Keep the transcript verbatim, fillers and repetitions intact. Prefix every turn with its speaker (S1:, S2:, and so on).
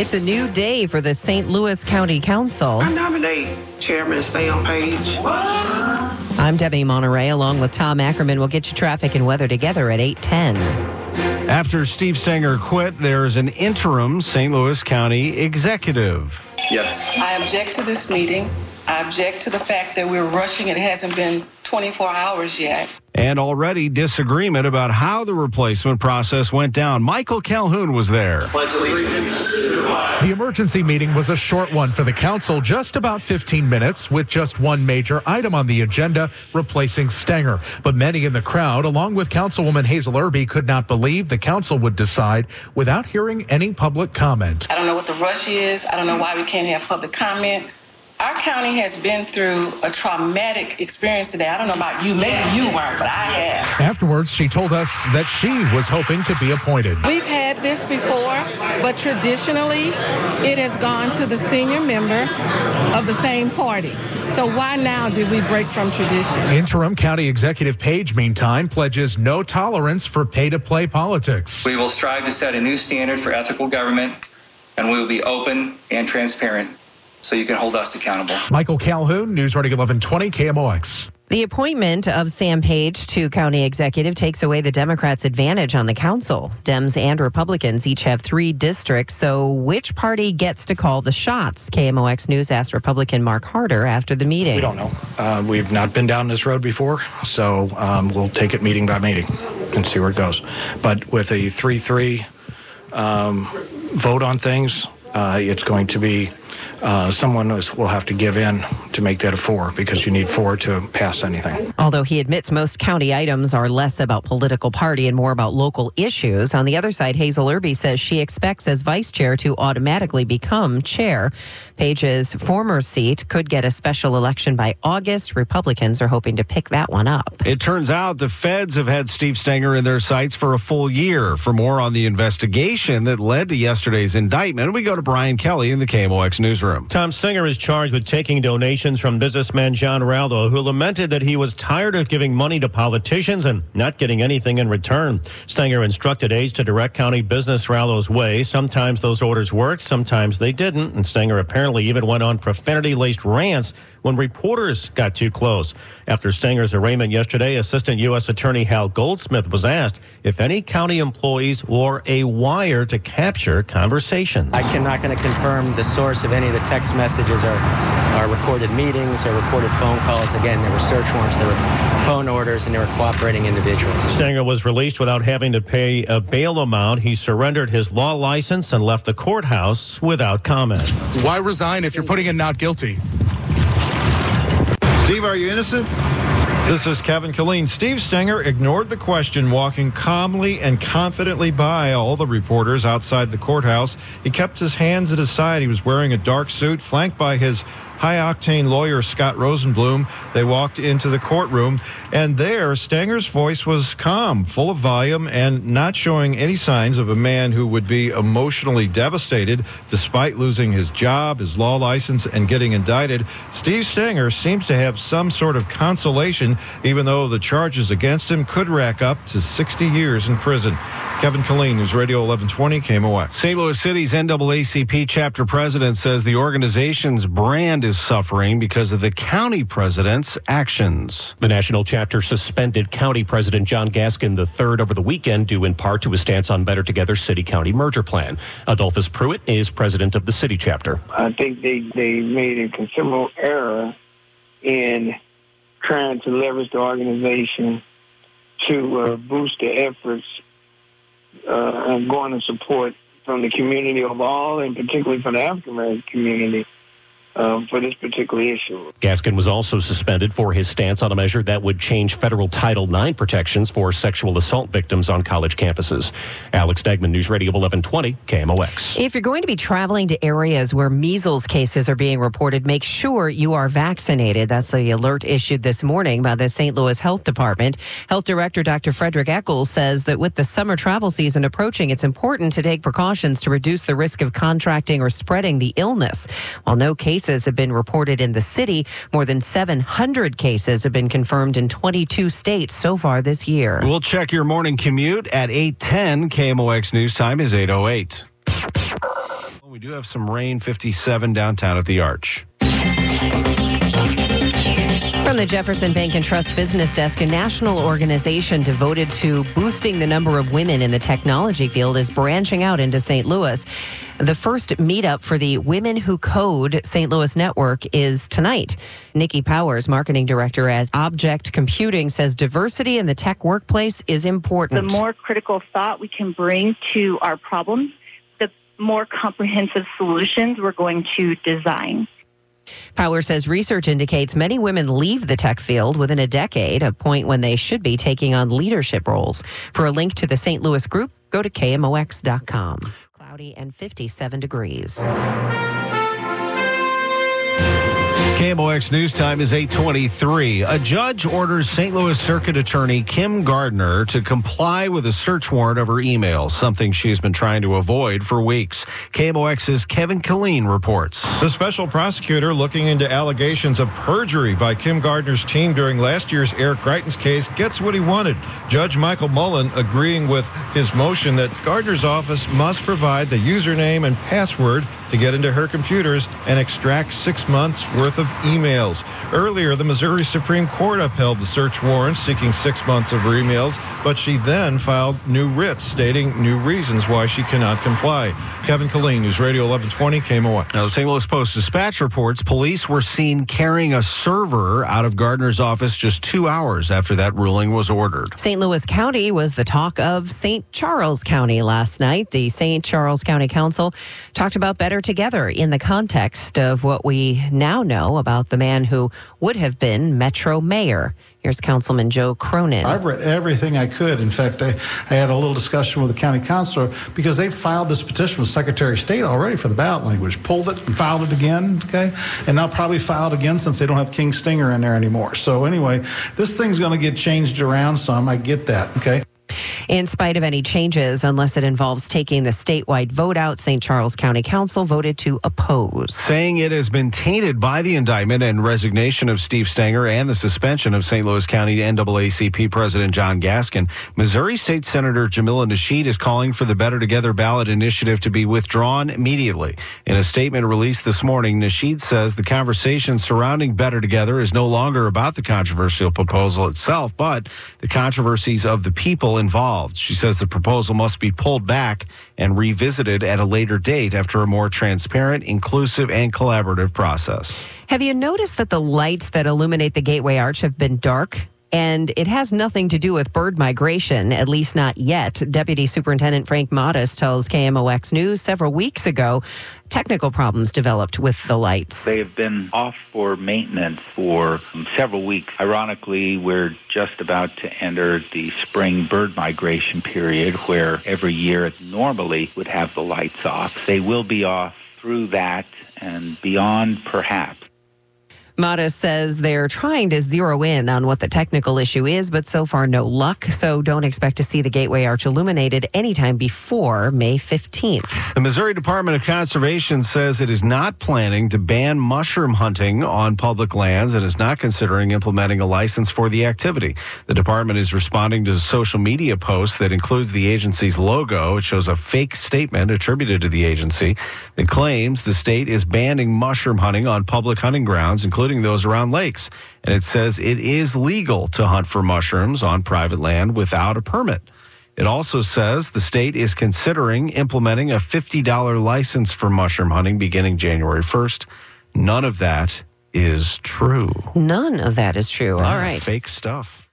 S1: It's a new day for the Saint Louis County Council.
S2: I nominate Chairman Sam Page.
S1: I'm Debbie Monterey, along with Tom Ackerman. We'll get you traffic and weather together at eight ten.
S3: After Steve Stenger quit, there's an interim Saint Louis County executive.
S4: Yes.
S5: I object to this meeting. I object to the fact that we're rushing. It hasn't been twenty-four hours yet.
S3: And already disagreement about how the replacement process went down. Michael Calhoun was there.
S6: The emergency meeting was a short one for the council, just about fifteen minutes, with just one major item on the agenda, replacing Stenger. But many in the crowd, along with Councilwoman Hazel Irby, could not believe the council would decide without hearing any public comment.
S5: I don't know what the rush is. I don't know why we can't have public comment. Our county has been through a traumatic experience today. I don't know about you. Maybe you weren't, but I have.
S6: Afterwards, she told us that she was hoping to be appointed.
S7: We've had this before, but traditionally, it has gone to the senior member of the same party. So why now did we break from tradition?
S6: Interim County Executive Page, meantime, pledges no tolerance for pay-to-play politics.
S4: We will strive to set a new standard for ethical government, and we will be open and transparent, so you can hold us accountable.
S6: Michael Calhoun, News Radio eleven twenty K M O X.
S1: The appointment of Sam Page to county executive takes away the Democrats' advantage on the council. Dems and Republicans each have three districts, so which party gets to call the shots? K M O X News asked Republican Mark Harder after the meeting.
S8: We don't know. Uh, we've not been down this road before, so um, we'll take it meeting by meeting and see where it goes. But with a three three um, vote on things, uh, it's going to be Uh, someone is, will have to give in to make that a four, because you need four to pass anything.
S1: Although he admits most county items are less about political party and more about local issues. On the other side, Hazel Irby says she expects as vice chair to automatically become chair. Page's former seat could get a special election by August. Republicans are hoping to pick that one up.
S3: It turns out the feds have had Steve Stenger in their sights for a full year. For more on the investigation that led to yesterday's indictment, we go to Brian Kelly in the K M O X newsroom.
S9: Tom Stenger is charged with taking donations from businessman John Raldo, who lamented that he was tired of giving money to politicians and not getting anything in return. Stenger instructed aides to direct county business Raldo's way. Sometimes those orders worked, sometimes they didn't, and Stenger apparently even went on profanity-laced rants when reporters got too close. After Stenger's arraignment yesterday, Assistant U S Attorney Hal Goldsmith was asked if any county employees wore a wire to capture conversations.
S10: I cannot going to confirm the source of any of the text messages or, or recorded meetings or recorded phone calls. Again, there were search warrants, there were phone orders, and there were cooperating individuals.
S9: Stenger was released without having to pay a bail amount. He surrendered his law license and left the courthouse without comment.
S6: Why resign if you're putting in not guilty?
S11: Steve, are you innocent? This is Kevin Killeen. Steve Stenger ignored the question, walking calmly and confidently by all the reporters outside the courthouse. He kept his hands at his side. He was wearing a dark suit, flanked by his high-octane lawyer, Scott Rosenblum. They walked into the courtroom, and there, Stenger's voice was calm, full of volume, and not showing any signs of a man who would be emotionally devastated despite losing his job, his law license, and getting indicted. Steve Stenger seems to have some sort of consolation, even though the charges against him could rack up to sixty years in prison. Kevin Killeen, News Radio eleven twenty, K M O X.
S3: Saint Louis City's N double A C P chapter president says the organization's brand is suffering because of the county president's actions.
S12: The national chapter suspended County President John Gaskin the third over the weekend, due in part to his stance on Better Together city-county merger plan. Adolphus Pruitt is president of the city chapter.
S13: I think they, they made a considerable error in trying to leverage the organization to uh, boost the efforts uh, and going to support from the community overall, and particularly from the African American community, Um, for this particular issue.
S12: Gaskin was also suspended for his stance on a measure that would change federal Title nine protections for sexual assault victims on college campuses. Alex Degman, News Radio eleven twenty, K M O X.
S1: If you're going to be traveling to areas where measles cases are being reported, make sure you are vaccinated. That's the alert issued this morning by the Saint Louis Health Department. Health Director Doctor Frederick Eccles says that with the summer travel season approaching, it's important to take precautions to reduce the risk of contracting or spreading the illness. While no cases have been reported in the city, more than seven hundred cases have been confirmed in twenty-two states so far this year.
S3: We'll check your morning commute at eight ten. K M O X News Time is eight oh eight. We we do have some rain, fifty-seven downtown at the Arch.
S1: From the Jefferson Bank and Trust Business Desk, a national organization devoted to boosting the number of women in the technology field is branching out into Saint Louis. The first meetup for the Women Who Code Saint Louis network is tonight. Nikki Powers, marketing director at Object Computing, says diversity in the tech workplace is important.
S14: The more critical thought we can bring to our problems, the more comprehensive solutions we're going to design.
S1: Power says research indicates many women leave the tech field within a decade, a point when they should be taking on leadership roles. For a link to the Saint Louis group, go to K M O X dot com. Cloudy and fifty-seven degrees.
S3: K M O X News Time is eight twenty-three. A judge orders Saint Louis Circuit Attorney Kim Gardner to comply with a search warrant of her emails, something she's been trying to avoid for weeks. K M O X's Kevin Killeen reports.
S11: The special prosecutor looking into allegations of perjury by Kim Gardner's team during last year's Eric Greitens case gets what he wanted. Judge Michael Mullen agreeing with his motion that Gardner's office must provide the username and password to get into her computers and extract six months worth of emails. Earlier, the Missouri Supreme Court upheld the search warrant seeking six months of her emails, but she then filed new writs stating new reasons why she cannot comply. Kevin Killeen, News Radio eleven twenty, K M O X.
S3: Now, the Saint Louis Post-Dispatch reports police were seen carrying a server out of Gardner's office just two hours after that ruling was ordered.
S1: Saint Louis County was the talk of Saint Charles County last night. The Saint Charles County Council talked about Better Together in the context of what we now know about the man who would have been Metro Mayor. Here's Councilman Joe Cronin.
S15: I've read everything I could. In fact, I, I had a little discussion with the county councilor because they filed this petition with Secretary of State already for the ballot language, pulled it and filed it again, okay? And now probably filed again since they don't have King Stinger in there anymore. So anyway, this thing's going to get changed around some. I get that, okay?
S1: In spite of any changes, unless it involves taking the statewide vote out, Saint Charles County Council voted to oppose.
S3: Saying it has been tainted by the indictment and resignation of Steve Stenger and the suspension of Saint Louis County N double A C P President John Gaskin, Missouri State Senator Jamila Nasheed is calling for the Better Together ballot initiative to be withdrawn immediately. In a statement released this morning, Nasheed says the conversation surrounding Better Together is no longer about the controversial proposal itself, but the controversies of the people involved. She says the proposal must be pulled back and revisited at a later date after a more transparent, inclusive, and collaborative process.
S1: Have you noticed that the lights that illuminate the Gateway Arch have been dark? And it has nothing to do with bird migration, at least not yet. Deputy Superintendent Frank Modest tells K M O X News several weeks ago technical problems developed with the lights.
S16: They have been off for maintenance for several weeks. Ironically, we're just about to enter the spring bird migration period where every year it normally would have the lights off. They will be off through that and beyond perhaps.
S1: Modest says they're trying to zero in on what the technical issue is, but so far no luck. So don't expect to see the Gateway Arch illuminated anytime before May fifteenth.
S3: The Missouri Department of Conservation says it is not planning to ban mushroom hunting on public lands and is not considering implementing a license for the activity. The department is responding to social media posts that includes the agency's logo. It shows a fake statement attributed to the agency that claims the state is banning mushroom hunting on public hunting grounds, including those around lakes. And it says it is legal to hunt for mushrooms on private land without a permit. It also says the state is considering implementing a fifty dollars license for mushroom hunting beginning January first. None of that is true.
S1: None of that is true. All right.
S3: Fake stuff.